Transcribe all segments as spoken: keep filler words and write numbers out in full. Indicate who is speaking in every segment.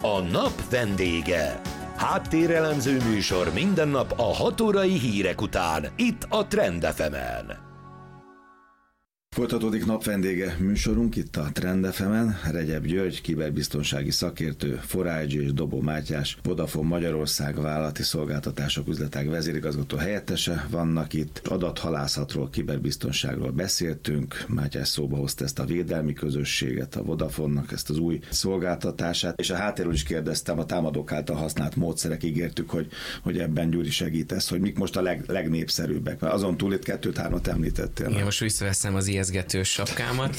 Speaker 1: A nap vendége. Háttérelemző műsor minden nap a hat órai hírek után, itt a Trend ef emen.
Speaker 2: Folytatódik napvendége műsorunk itt a Trend ef emen. Regyeb György, kiberbiztonsági szakértő, Forágyi és Dobó Mátyás, Vodafone Magyarország vállalati szolgáltatások üzletág vezérigazgató helyettese vannak itt. Adathalászatról, kiberbiztonságról beszéltünk. Mátyás szóba hozta ezt a védelmi közösséget, a Vodafone-nak ezt az új szolgáltatását, és a háttérről is kérdeztem, a támadók által használt módszerek, ígértük, hogy, hogy ebben Gyuri segítesz, hogy mik most a leg, legnépszerűbbek, mert azon túl itt kettőt-hármat említettél.
Speaker 3: Én most visszaveszem az ijesztgetős sapkámat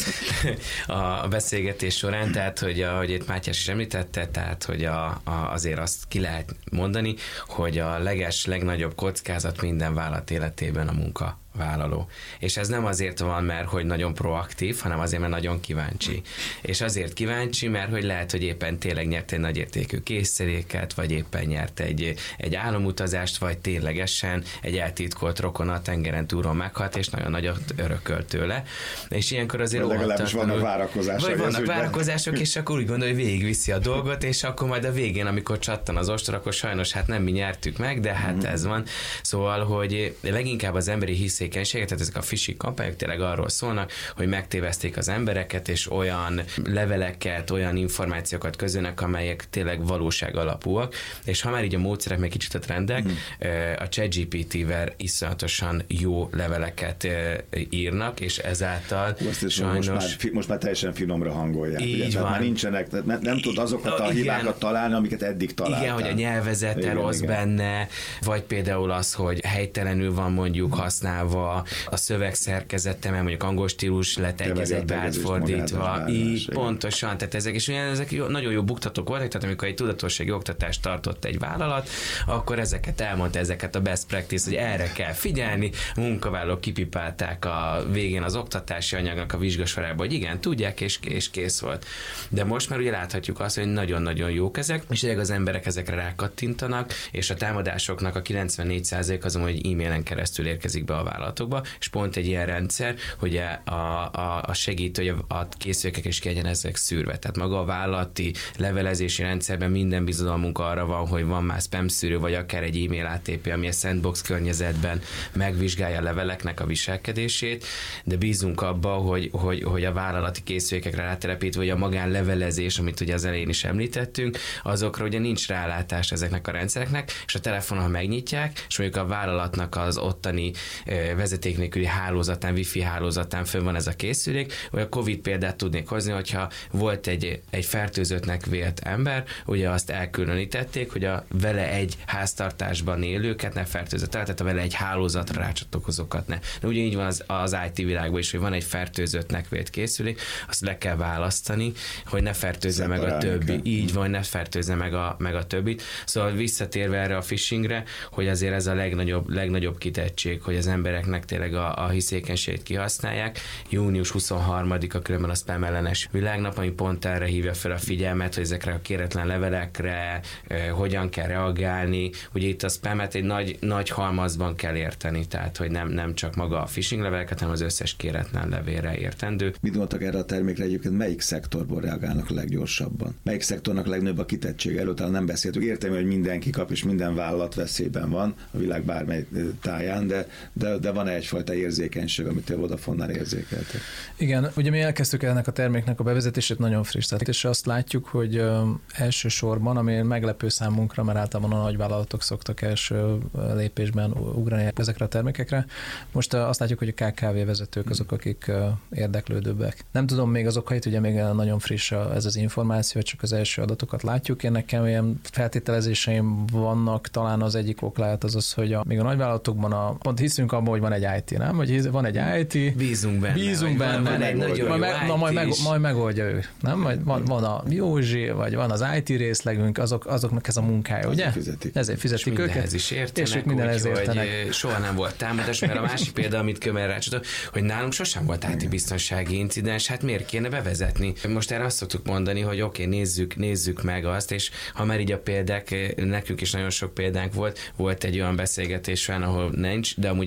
Speaker 3: a beszélgetés során, tehát, hogy ahogy itt Mátyás is említette, tehát, hogy a, a, azért azt ki lehet mondani, hogy a leges, legnagyobb kockázat minden vállalat életében a munka vállaló. És ez nem azért van, mert hogy nagyon proaktív, hanem azért, mert nagyon kíváncsi. És azért kíváncsi, mert hogy lehet, hogy éppen tényleg nyert egy nagyértékű készüléket, vagy éppen nyert egy, egy álomutazást, vagy ténylegesen egy eltitkolt rokona a tengeren túron meghalt, és nagyon nagyot örökölt tőle. És ilyenkor azért
Speaker 2: legalábbis vannak várakozások.
Speaker 3: Vagy vannak várakozások, és akkor úgy gondolja, hogy végigviszi a dolgot, és akkor majd a végén, amikor csattan az ostor, akkor sajnos hát nem mi nyertük meg, de hát mm. ez van. Szóval, hogy leginkább az emberi hisz tehát ezek a phishing kampányok tényleg arról szólnak, hogy megtéveszték az embereket, és olyan leveleket, olyan információkat közölnek, amelyek tényleg valóság alapúak, és ha már így a módszerek meg kicsit a trendek, mm. a ChatGPT-vel iszonyatosan jó leveleket írnak, és ezáltal
Speaker 2: Azt
Speaker 3: sajnos...
Speaker 2: Most már, most már teljesen finomra hangolják.
Speaker 3: Így
Speaker 2: ugye?
Speaker 3: van.
Speaker 2: Már nincsenek, nem, nem tud azokat a
Speaker 3: igen.
Speaker 2: hibákat találni, amiket eddig találtál.
Speaker 3: Igen, hogy a nyelvezete igen, rossz igen. benne, vagy például az, hogy helytelenül van mondjuk használva a szöveg szerkezete, mert mondjuk angol stílus lett egy az egybe átfordítva. Így, pontosan, tehát ezek, és ugyan ezek jó, nagyon jó buktatók voltak, tehát amikor egy tudatossági oktatást tartott egy vállalat, akkor ezeket elmondta, ezeket a best practice, hogy erre kell figyelni, a munkavállalók kipipálták a végén az oktatási anyagnak a vizsgasorába, hogy igen, tudják, és, és kész volt. De most már ugye láthatjuk azt, hogy nagyon-nagyon jók ezek, és az emberek ezekre rákattintanak, és a támadásoknak a kilencvennégy százalék azon, hogy e-mailen keresztül érkezik be a vállalatokba, és pont egy ilyen rendszer, hogy a, a, a segítő, hogy a készülékek is legyen ezek szűrve. Tehát maga a vállalati levelezési rendszerben minden bizodalmunk arra van, hogy van már spam szűrő, vagy akár egy e-mail á té pé, ami a sandbox környezetben megvizsgálja a leveleknek a viselkedését, de bízunk abba, hogy, hogy, hogy a vállalati készülékekre rátelepítve, vagy a magánlevelezés, amit ugye az elején is említettünk, azokra ugye nincs rálátás ezeknek a rendszereknek, és a telefonon, ha megnyitják, és mondjuk a vállalatnak az ottani vezeték nélküli hálózatán, wifi hálózatán fönn van ez a készülék, vagy a Covid példát tudnék hozni, hogyha volt egy, egy fertőzöttnek vélt ember, ugye azt elkülönítették, hogy a vele egy háztartásban élőket ne fertőzött, tehát a vele egy hálózatra rácsatlakozókat ne. De ugye így van az, az i té világban is, hogy van egy fertőzöttnek vélt készülék, azt le kell választani, hogy ne fertőzze meg a többi. Így van, ne fertőzze meg a, meg a többit. Szóval visszatérve erre a phishingre, hogy azért ez a legnagyobb, legnagyobb kitettség, hogy az embereknek tényleg a, a hiszékenységét kihasználják. június huszonharmadika különben a spam ellenes világnap, ami pont erre hívja fel a figyelmet, hogy ezekre a kéretlen levelekre eh, hogyan kell reagálni. Ugye itt a spamet egy nagy, nagy halmazban kell érteni, tehát hogy nem, nem csak maga a phishing leveleket, hanem az összes kéretlen levélre értendő.
Speaker 2: Mit mondtak erre a termékre egyébként, melyik szektorból reagálnak a leggyorsabban? Melyik szektornak a legnagyobb a kitettség? Előtt nem beszéltük. Értem, hogy mindenki kap, és minden vállalat veszélyben van a világ bármely táján, de, de, de van egyfajta érzékenység, amit a Vodafone-nál érzékeltek.
Speaker 4: Igen, ugye mi elkezdtük ennek a terméknek a bevezetését nagyon friss, tehát és azt látjuk, hogy ö, elsősorban, ami meglepő számunkra, mert általában a nagyvállalatok szoktak első lépésben ugrani ezekre a termékekre. Most ö, azt látjuk, hogy a ká ká vé vezetők azok, akik ö, érdeklődőbbek. Nem tudom még az okait, ugye még nagyon friss ez az információ, csak az első adatokat látjuk. Én nekem ilyen feltételezéseim vannak, talán az egyik ok lehet az az, hogy a, még a nagyvállalatokban a, pont hiszünk abban, hogy van egy i té, nem? Hogy van egy i té.
Speaker 3: Bízunk benne.
Speaker 4: Bízunk benne.
Speaker 3: Van egy nagyon jó
Speaker 4: majd, na, majd, meg, majd megoldja ő, nem? Majd van, van a Józsi, vagy van az i té részlegünk, azok, azoknak ez a munkája, ugye?
Speaker 2: Fizetik.
Speaker 4: Ezért fizetik
Speaker 3: és
Speaker 4: őket.
Speaker 3: Is értenek,
Speaker 4: és ők mindenhez értenek.
Speaker 3: Soha nem volt támadás, mert a másik példa, amit Kömer rácsolt, hogy nálunk sosem volt i té biztonsági incidens, hát miért kéne bevezetni? Most erre azt szoktuk mondani, hogy oké, okay, nézzük, nézzük meg azt, és ha már így a példák, nekünk is nagyon sok példánk volt, volt egy olyan beszélgetés, ahol nincs, de amúgy éppen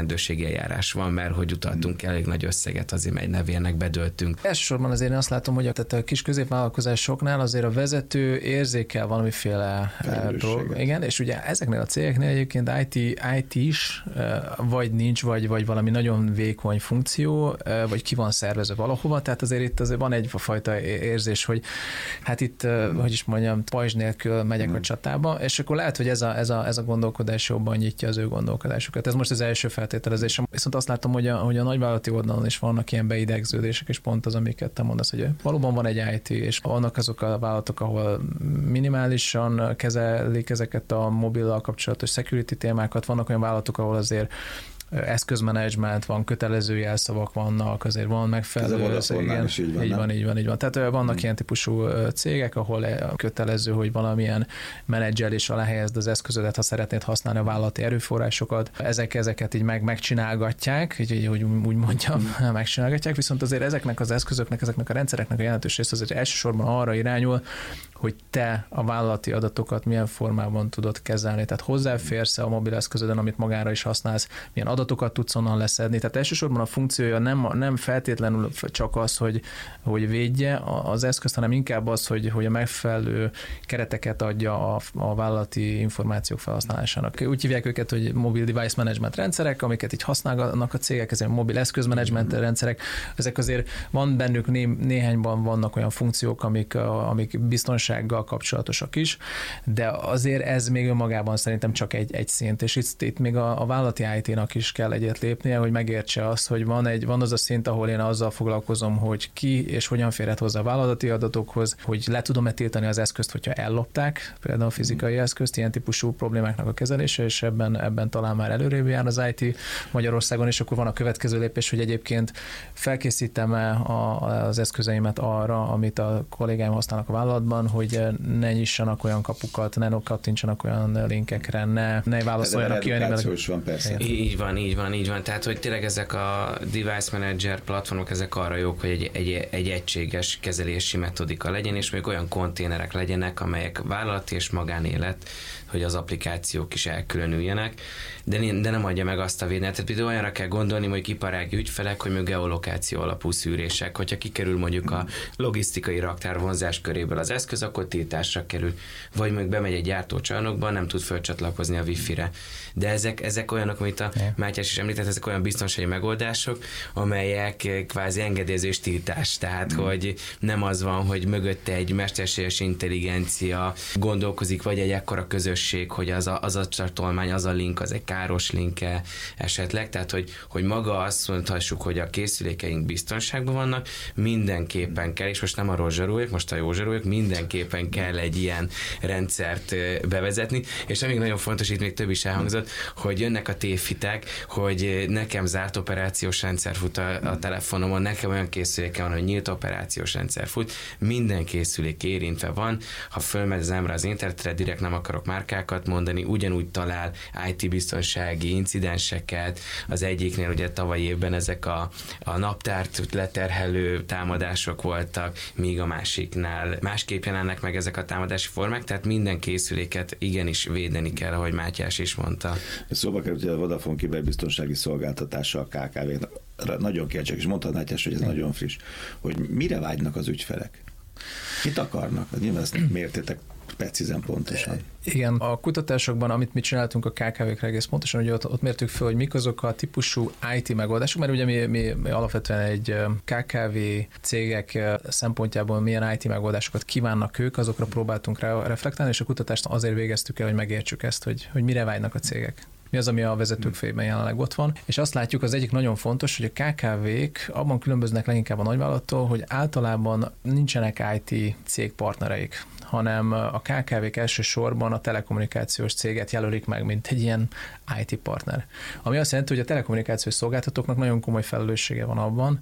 Speaker 3: rendőrségi eljárás van, mert hogy utaltunk elég nagy összeget azért, mely nevérnek bedöltünk.
Speaker 4: Elsősorban azért én azt látom, hogy a, tehát a kis középvállalkozásoknál azért a vezető érzékel valamiféle dolog. Igen, és ugye ezeknél a cégeknél egyébként i té, i té is vagy nincs, vagy, vagy valami nagyon vékony funkció, vagy ki van szervezve valahova, tehát azért itt azért van egyfajta érzés, hogy hát itt, hogy is mondjam, pajzs nélkül megyek a csatába, és akkor lehet, hogy ez a, ez a, ez a gondolkodás jobban nyitja az ő gondolkodásukat. Ez most az első feltételezés. Viszont azt látom, hogy a, hogy a nagyvállalati oldalon is vannak ilyen beidegződések, és pont az, amiket te mondasz, hogy valóban van egy i té, és vannak azok a vállalatok, ahol minimálisan kezelik ezeket a mobillal kapcsolatos security témákat, vannak olyan vállalatok, ahol azért eszközmenedzsment van, kötelező jelszavak vannak, azért van megfelelő.
Speaker 2: Ez a igen, is így van,
Speaker 4: így van, így van, így van. Tehát vannak hmm. ilyen típusú cégek, ahol kötelező, hogy valamilyen menedzselés alá helyezd az eszközödet, ha szeretnéd használni a vállalati erőforrásokat. Ezek, ezeket így meg, megcsinálgatják, így, így, hogy úgy mondjam, hmm. megcsinálgatják, viszont azért ezeknek az eszközöknek, ezeknek a rendszereknek a jelentős része azért elsősorban arra irányul, hogy te a vállalati adatokat milyen formában tudod kezelni, tehát hozzáférsz a mobileszközöden, amit magára is használsz, milyen adatokat tudsz onnan leszedni. Tehát elsősorban a funkciója nem, nem feltétlenül csak az, hogy, hogy védje az eszközt, hanem inkább az, hogy, hogy a megfelelő kereteket adja a, a vállalati információk felhasználásának. Úgy hívják őket, hogy mobil device management rendszerek, amiket így használnak a cégek, ezek mobil eszközmenedzsment rendszerek. Ezek azért van bennük né, néhányban vannak olyan funkciók, amik, amik biztonsággal kapcsolatosak is, de azért ez még önmagában szerintem csak egy, egy szint, és itt, itt még a, a vállalati i té-nak is kell egyet lépnie, hogy megértse azt, hogy van, egy, van az a szint, ahol én azzal foglalkozom, hogy ki és hogyan férhet hozzá a vállalati adatokhoz, hogy le tudom-e tiltani az eszközt, hogyha ellopták, például a fizikai eszközt, ilyen típusú problémáknak a kezelése, és ebben, ebben talán már előrébb jár az i té Magyarországon, és akkor van a következő lépés, hogy egyébként felkészítem-e az eszközeimet arra, amit a kollégáim használnak a vállalatban, hogy ne nyissanak olyan kapukat, ne kattintsanak olyan linkekre, ne, ne válaszoljanak ki.
Speaker 2: Van, persze.
Speaker 3: Így van, így van, így van. Tehát, hogy tényleg ezek a device manager platformok, ezek arra jók, hogy egy, egy, egy egységes kezelési metodika legyen, és még olyan konténerek legyenek, amelyek vállalati és magánélet, hogy az applikációk is elkülönüljenek, de, de nem adja meg azt a védelmet. Tehát például olyanra kell gondolni, hogy iparági ügyfelek, hogy még geolokáció alapú szűrések. Hogyha kikerül mondjuk a logisztikai raktár vonzás köréből az eszköz, akkor tiltásra kerül. Vagy még bemegy egy gyártócsarnokba, nem tud fölcsatlakozni a wifi-re. De ezek, ezek olyanok, amit a Mátyás is említett, ezek olyan biztonsági megoldások, amelyek kvázi engedélyezés tiltás. Tehát, mm. hogy nem az van, hogy mögötte egy mesterséges intelligencia gondolkozik, vagy egy ekkora közösség, hogy az a, az a csatolmány, az a link, az egy káros linke esetleg. Tehát, hogy, hogy maga azt mondhassuk, hogy a készülékeink biztonságban vannak, mindenképpen kell, és most nem arról zsaruljak, most a jó zsaruljak, mindenképpen kell egy ilyen rendszert bevezetni, és amíg nagyon fontos, itt még több is elhangzott, hogy jönnek a tévhitek, hogy nekem zárt operációs rendszer fut a, a telefonomon, nekem olyan készüléke van, hogy nyílt operációs rendszer fut, minden készülék érintve van, ha fölmegy az ember az internetre, direkt nem akarok márkákat mondani, ugyanúgy talál i té biztonsági incidenseket, az egyiknél ugye tavaly évben ezek a, a naptárt leterhelő támadások voltak, míg a másiknál másképp jelennek meg ezek a támadási formák, tehát minden készüléket igenis védeni kell, ahogy Mátyás is mondta.
Speaker 2: Szóba került, hogy a Vodafone kiberbiztonsági szolgáltatása a ká ká vé-nek. Nagyon kíváncsi, és mondtad, Mátyás, hogy ez Igen. nagyon friss, hogy mire vágynak az ügyfelek? Mit akarnak? Nyilván ezt mértétek precízen, pontosan.
Speaker 4: Igen, a kutatásokban, amit mi csináltunk a ká ká vé-kre egész pontosan, hogy ott, ott mértük fel, hogy mik azok a típusú i té megoldások, mert ugye mi, mi, mi alapvetően egy ká ká vé cégek szempontjából milyen i té megoldásokat kívánnak ők, azokra próbáltunk rá reflektálni, és a kutatást azért végeztük el, hogy megértsük ezt, hogy, hogy mire vágynak a cégek. Mi az, ami a vezetők fejében jelenleg ott van. És azt látjuk, az egyik nagyon fontos, hogy a ká ká vé-k abban különböznek leginkább a nagyvállalattól, hogy általában nincsenek i té cégpartnereik, hanem a ká ká vé-k elsősorban a telekommunikációs céget jelölik meg, mint egy ilyen i té partner. Ami azt jelenti, hogy a telekommunikációs szolgáltatóknak nagyon komoly felelőssége van abban,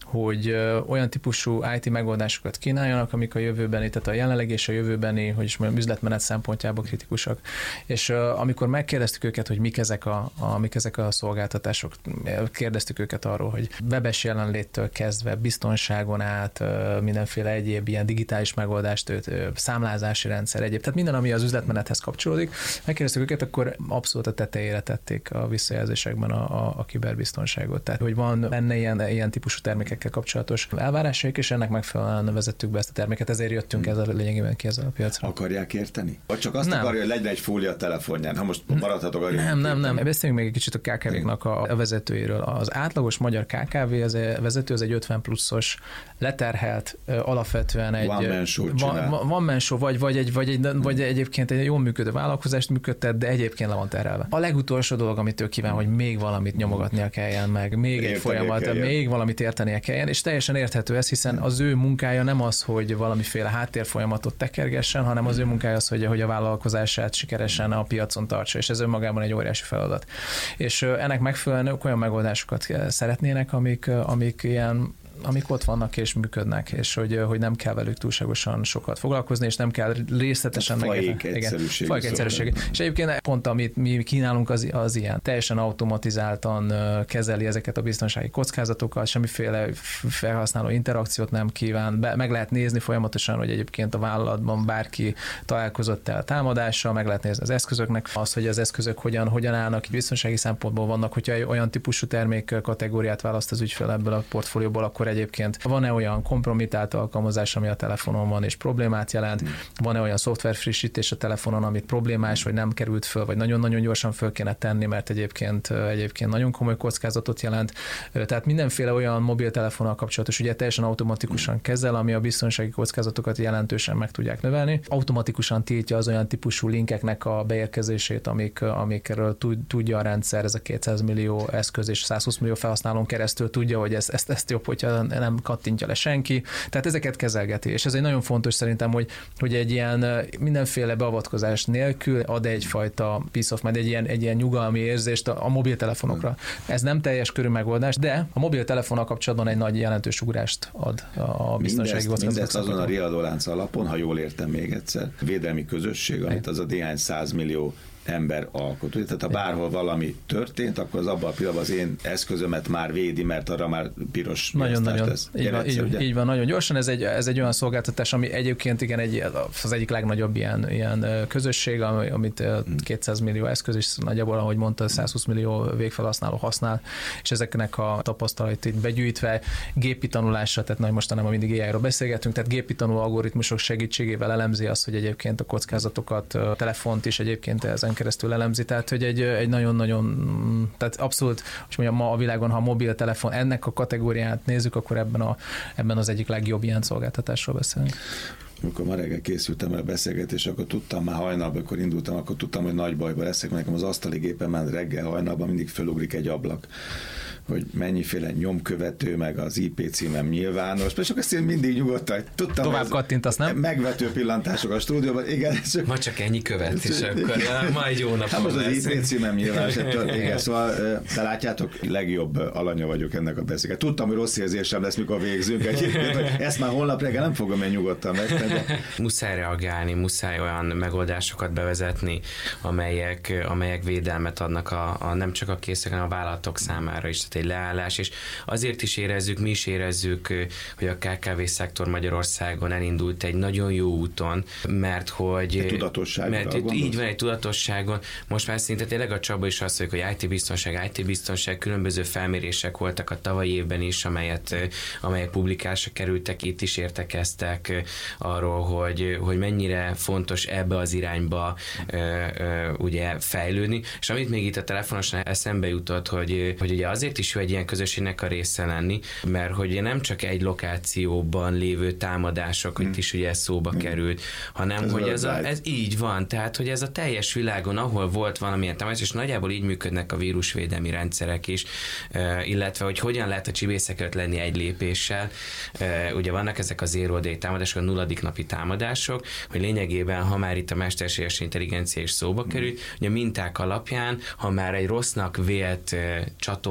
Speaker 4: hogy olyan típusú í té megoldásokat kínáljanak, amik a jövőbeni, tehát a jelenleg és a jövőbeni, hogy is mondjam, üzletmenet szempontjából kritikusak. És uh, amikor megkérdeztük őket, hogy mik ezek a, a, mik ezek a szolgáltatások, kérdeztük őket arról, hogy webes jelenléttől kezdve, biztonságon át, uh, mindenféle egyéb ilyen digitális megoldást, uh, számlázási rendszer, egyéb, tehát minden, ami az üzletmenethez kapcsolódik. Megkérdeztük őket, akkor abszolút a tetejére tették a visszajelzésekben a, a, a kiberbiztonságot. Tehát, hogy van benne ilyen, ilyen típusú termékekkel kapcsolatos elvárásaik, és ennek megfelelően vezettük be ezt a terméket, ezért jöttünk ezzel lényegében ki ezzel a piacra.
Speaker 2: Akarják érteni? Vagy csak azt
Speaker 4: nem.
Speaker 2: akarja, hogy legyen egy fólia a telefonján? Ha most maradhatok arra.
Speaker 4: Nem, nem, nem. Beszéljünk még egy kicsit a ká ká véknak a, a vezetőiről. Az átlagos magyar ká ká vé, az a vezető, az egy ötven pluszos, leterhelt, alapvetően egy
Speaker 2: one man show
Speaker 4: van, van man show, vagy, vagy, egy, vagy, egy, vagy egyébként egy jól működő vállalkozást működtet, de egyébként le van terhelve. A legutolsó dolog, amit ő kíván, hogy még valamit nyomogatnia kelljen meg, még
Speaker 2: értenie
Speaker 4: egy folyamat,
Speaker 2: kelljen.
Speaker 4: még valamit értenie kelljen, és teljesen érthető ez, hiszen az ő munkája nem az, hogy valamiféle háttérfolyamatot tekergessen, hanem az ő munkája az, hogy, hogy a vállalkozását sikeresen a piacon tartsa, és ez önmagában egy óriási feladat. És ennek megfelelően olyan megoldásokat szeretnének, amik, amik ilyen amik ott vannak és működnek, és hogy, hogy nem kell velük túlságosan sokat foglalkozni, és nem kell részletesen
Speaker 2: fajék egyszerűség.
Speaker 4: Fajék egyszerűség. És egyébként pont amit mi kínálunk, az, az ilyen teljesen automatizáltan kezeli ezeket a biztonsági kockázatokat, semmiféle felhasználó interakciót nem kíván, Be, meg lehet nézni folyamatosan, hogy egyébként a vállalatban bárki találkozott el a támadással, meg lehet nézni az eszközöknek, az, hogy az eszközök hogyan, hogyan állnak, biztonsági szempontból vannak, hogyha olyan típusú termék kategóriát választ az ügyfél ebből a portfólióból, akkor egyébként van-e olyan kompromitált alkalmazás, ami a telefonon van és problémát jelent, van-e olyan szoftver frissítés a telefonon, amit problémás, vagy nem került föl, vagy nagyon-nagyon gyorsan föl kéne tenni, mert egyébként, egyébként nagyon komoly kockázatot jelent. Tehát mindenféle olyan mobiltelefonnal kapcsolatos, ugye teljesen automatikusan kezel, ami a biztonsági kockázatokat jelentősen meg tudják növelni. Automatikusan tiltja az olyan típusú linkeknek a beérkezését, amik, amikről tudja a rendszer, ez a kétszáz millió eszköz és százhúsz millió felhasználón keresztül tudja, hogy ezt, ezt, ezt jobb, hogyha nem kattintja le senki. Tehát ezeket kezelgeti, és ez egy nagyon fontos szerintem, hogy, hogy egy ilyen mindenféle beavatkozás nélkül ad egyfajta peace of mind, egy ilyen, egy ilyen nyugalmi érzést a, a mobiltelefonokra. Ez nem teljes körű megoldás, de a mobiltelefonnal kapcsolatban egy nagy jelentős ugrást ad a biztonsági
Speaker 2: mindezt, mindezt azon a riadólánc alapon, ha jól értem még egyszer, védelmi közösség, amit az a néhány százmillió ember alkot. Tehát ha bárhol valami történt, akkor az abban a pillanatban az én eszközömet már védi, mert arra már piros
Speaker 4: nagyon-nagyon,
Speaker 2: lesz.
Speaker 4: Így, van, így, így van, nagyon gyorsan. Ez egy, ez egy olyan szolgáltatás, ami egyébként igen, egy, az egyik legnagyobb ilyen, ilyen közösség, amit kétszáz millió eszköz, és nagyjából, ahogy mondta, százhúsz millió végfelhasználó használ, és ezeknek a tapasztalatait begyűjtve, gépi tanulásra, tehát nagy mostanában mindig á i-ról beszélgetünk, tehát gépi tanuló algoritmusok segítségével elemzi azt, hogy egyébként a kockázatokat, a telefont is egyébként ezen keresztül elemzi, tehát hogy egy, egy nagyon-nagyon, tehát abszolút, hogy mondjam, ma a világon, ha a mobiltelefon ennek a kategóriát nézzük, akkor ebben, a, ebben az egyik legjobb ilyen szolgáltatásról beszélünk.
Speaker 2: Amikor ma reggel készültem el a beszélgetésre, akkor tudtam már hajnalban, akkor indultam, akkor tudtam, hogy nagy bajba leszek, nekem az asztali gépemen reggel hajnalban mindig fölugrik egy ablak, hogy mennyiféle nyomkövető, meg az í pé címem nyilvános, és akkor ezt én mindig nyugodtan tudtam.
Speaker 4: Tovább kattintasz, nem?
Speaker 2: Megvető pillantások a stúdióban, igen.
Speaker 3: Csak... Ma csak ennyi követ, és akkor ma egy jó nap.
Speaker 2: Hát most az í pé címem nyilvános, igen, szóval te látjátok, legjobb alanya vagyok ennek a beszélget. Tudtam, hogy rossz érzésem lesz, mikor végzünk egyébként, hogy ezt már holnap reggel nem fogom én nyugodtan megtenni. De...
Speaker 3: Muszáj reagálni, muszáj olyan megoldásokat bevezetni, amelyek, amelyek védelmet adnak a, a nem csak a készek, hanem a vállalatok számára is. Egy leállás, és azért is érezzük, mi is érezzük, hogy a ká ká vé szektor Magyarországon elindult egy nagyon jó úton, mert hogy...
Speaker 2: Egy tudatosságon.
Speaker 3: Mert itt, így van, egy tudatosságon. Most már szinte tényleg a Csaba is azt mondjuk, hogy í té biztonság, í té biztonság, különböző felmérések voltak a tavalyi évben is, amelyet, amelyek publikásra kerültek, itt is értekeztek arról, hogy, hogy mennyire fontos ebbe az irányba ö, ö, ugye fejlődni, és amit még itt a telefonosan eszembe jutott, hogy, hogy ugye azért is jó egy ilyen közösségnek a része lenni, mert hogy nem csak egy lokációban lévő támadások, hmm. itt is ugye ez szóba hmm. került, hanem ez hogy ez, a, ez így van, tehát hogy ez a teljes világon, ahol volt valamilyen támadás, és nagyjából így működnek a vírusvédelmi rendszerek is, illetve hogy hogyan lehet a csibészeket lenni egy lépéssel. Ugye vannak ezek a zero day támadások, a nulladik napi támadások, hogy lényegében, ha már itt a mesterséges intelligencia is szóba került, hogy a minták alapján, ha már egy rossznak vélt csatolmány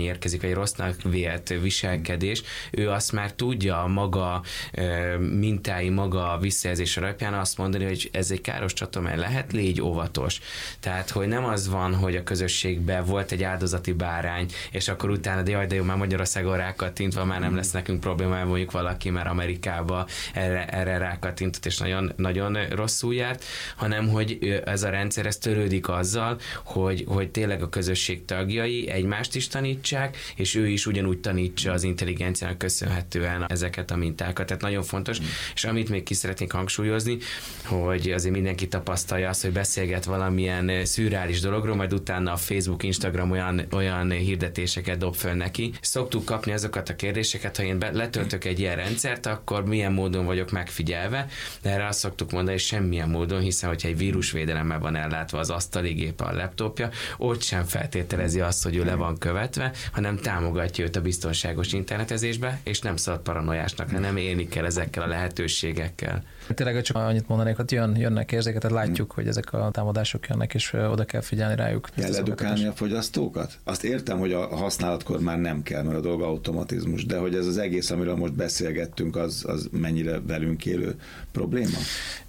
Speaker 3: érkezik, vagy rossznak vélt viselkedés, ő azt már tudja a maga mintái, maga visszajelzés alapján azt mondani, hogy ez egy káros csatamány lehet, légy óvatos. Tehát, hogy nem az van, hogy a közösségben volt egy áldozati bárány, és akkor utána, de jaj, de jó, már Magyarországon rákattintva, már nem lesz nekünk probléma, mondjuk valaki már Amerikába erre, erre rákattintott, és nagyon, nagyon rosszul járt, hanem, hogy ez a rendszer ez törődik azzal, hogy, hogy tényleg a közösség tagjai egymást is tanítsák, és ő is ugyanúgy tanítsa az intelligenciának köszönhetően ezeket a mintákat. Tehát nagyon fontos, mm. és amit még ki szeretnék hangsúlyozni, hogy azért mindenki tapasztalja azt, hogy beszélget valamilyen szürreális dologról, majd utána a Facebook, Instagram olyan, olyan hirdetéseket dob föl neki. Szoktuk kapni azokat a kérdéseket, ha én letöltök egy ilyen rendszert, akkor milyen módon vagyok megfigyelve, de erre azt szoktuk mondani, hogy semmilyen módon, hiszen hogyha egy vírusvédelemmel van ellátva az asztali gépe, a laptopja, ott sem feltételezi azt, hogy ő le van követve, hanem támogatja őt a biztonságos internetezésbe, és nem szabad paranoiásnak, hanem élni kell ezekkel a lehetőségekkel.
Speaker 4: Tényleg csak annyit mondanék, hogy jön, jönnek érzéketet, látjuk, hogy ezek a támadások jönnek, és oda kell figyelni rájuk.
Speaker 2: Kell edukálni a fogyasztókat? Azt értem, hogy a használatkor már nem kell, mert a dolog automatizmus, de hogy ez az egész, amiről most beszélgettünk, az, az mennyire velünk élő probléma?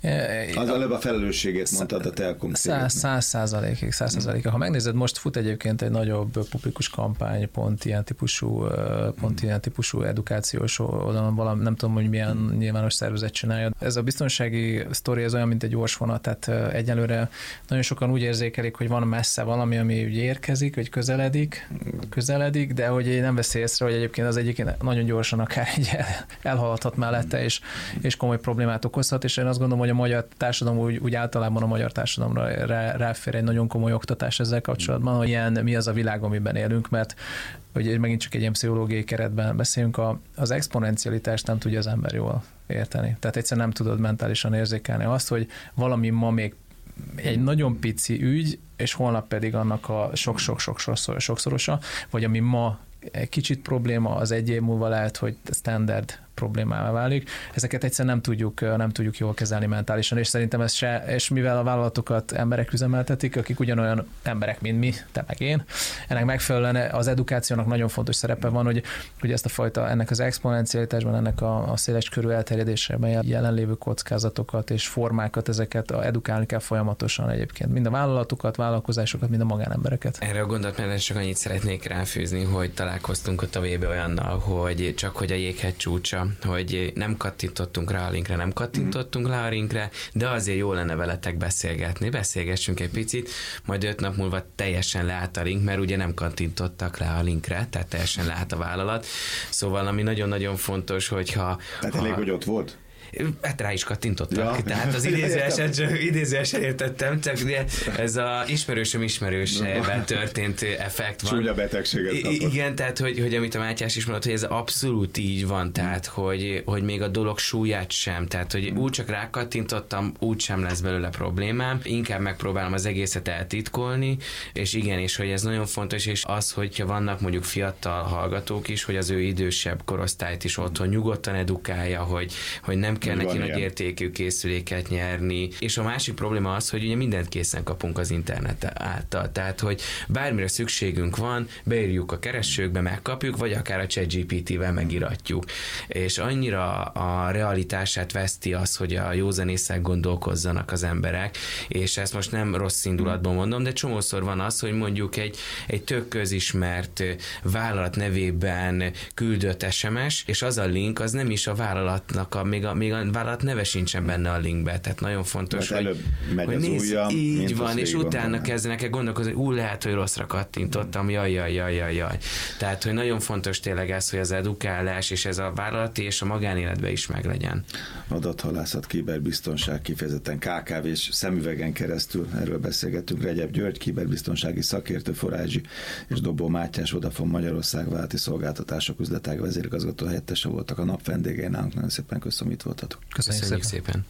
Speaker 2: Az előbb a felelősségét mondtad a Telkom cégeknek. Száz
Speaker 4: százalékig, száz százalékig. Ha megnézed, most fut egyébként egy nagyobb publikus kampány, pont ilyen típusú, pont ilyen típusú edukációs oldalon, valami, nem tudom, hogy milyen nyilvános szervezet csinálja. Ez a biztonsági sztori, ez olyan, mint egy gyorsvonat, tehát egyelőre nagyon sokan úgy érzékelik, hogy van messze valami, ami úgy érkezik, vagy közeledik, közeledik, de hogy nem veszi észre, hogy egyébként az egyik nagyon gyorsan akár egy elhaladhat mellette, és, és komoly problémát okozhat, és én azt gondolom, hogy a magyar társadalom úgy, úgy általában a magyar társadalomra rá, ráfér egy nagyon komoly oktatás ezzel kapcsolatban, hogy ilyen, mi az a világ, amiben élünk, mert hogy megint csak egy ilyen pszichológiai keretben beszélünk, a, az exponencialitást nem tudja az ember jól érteni. Tehát egyszerűen nem tudod mentálisan érzékelni azt, hogy valami ma még egy nagyon pici ügy, és holnap pedig annak a sok-sok-sok sokszorosa, vagy ami ma egy kicsit probléma, az egy év múlva lehet, hogy standard problémává válik. Ezeket egyszerűen nem tudjuk, nem tudjuk jól kezelni mentálisan, és szerintem ez se, és mivel a vállalatokat emberek üzemeltetik, akik ugyanolyan emberek, mint mi, te meg én, ennek megfelelően az edukációnak nagyon fontos szerepe van, hogy, hogy ezt a fajta, ennek az exponencialitásban, ennek a, a széles körű elterjedésében jelenlévő kockázatokat és formákat, ezeket edukálni kell folyamatosan egyébként. Mind a vállalatokat, vállalkozásokat, mind a magánembereket.
Speaker 3: Erre a gondolat csak annyit szeretnék ráfűzni, hogy találkoztunk ott a vébe olyannal, hogy csak hogy a jéghegy csúcsa, hogy nem kattintottunk rá a linkre, nem kattintottunk mm. rá a linkre, de azért jó lenne veletek beszélgetni, beszélgessünk egy picit, majd öt nap múlva teljesen leállt a link, mert ugye nem kattintottak rá a linkre, tehát teljesen leállt a vállalat. Szóval ami nagyon-nagyon fontos, hogyha...
Speaker 2: Tehát
Speaker 3: ha,
Speaker 2: elég, hogy ott volt?
Speaker 3: Hát rá is kattintottak, ja. Tehát az idézőesen értettem, csak ez a ismerősöm ismerősében történt effekt van.
Speaker 2: Csúnya betegséget kapott.
Speaker 3: Igen, tehát hogy, hogy amit a Mátyás is mondott, hogy ez abszolút így van, tehát hogy, hogy még a dolog súlyát sem, tehát hogy úgy csak rákattintottam, úgy sem lesz belőle problémám, inkább megpróbálom az egészet eltitkolni, és igen, és hogy ez nagyon fontos, és az, hogyha vannak mondjuk fiatal hallgatók is, hogy az ő idősebb korosztályt is otthon nyugodtan edukálja, hogy, hogy nem kell neki nagy értékű készüléket nyerni. És a másik probléma az, hogy ugye mindent készen kapunk az internet által. Tehát, hogy bármire szükségünk van, beírjuk a keresőkbe, megkapjuk, vagy akár a ChatGPT-vel megiratjuk. És annyira a realitását veszti az, hogy a józanésszel gondolkozzanak az emberek, és ezt most nem rossz indulatban mondom, de csomószor van az, hogy mondjuk egy, egy tök közismert vállalat nevében küldött es em es, és az a link, az nem is a vállalatnak, a, még, a, még a vállalat neve sincsen benne a linkbe, tehát nagyon fontos,
Speaker 2: mert
Speaker 3: hogy,
Speaker 2: megy
Speaker 3: hogy
Speaker 2: az
Speaker 3: nézz,
Speaker 2: ujjam,
Speaker 3: így van, és utána van, kezdenek el gondolkozni, hogy ú, lehet, hogy rosszra kattintottam, jaj, jaj, jaj, jaj, jaj. Tehát, hogy nagyon fontos tényleg ez, hogy az edukálás, és ez a vállalati és a magánéletben is meglegyen.
Speaker 2: Adathalászat, kiberbiztonság, kifejezetten ká ká vés szemüvegen keresztül, erről beszélgettünk. Regyeb György, kiberbiztonsági szakértő, Forázsi és Dobó Mátyás, Vodafone Magyarország vállalati szolgáltatások üzletág vezérigazgató helyettese voltak a nap vendégei nálunk. Nagyon szépen köszönöm, itt voltatok.
Speaker 3: Köszönjük, Köszönjük szépen.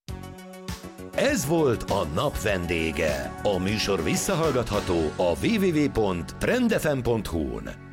Speaker 1: szépen. Ez volt a nap vendége. A műsor visszahallgatható a double-u double-u double-u pont trend f m pont hu-n.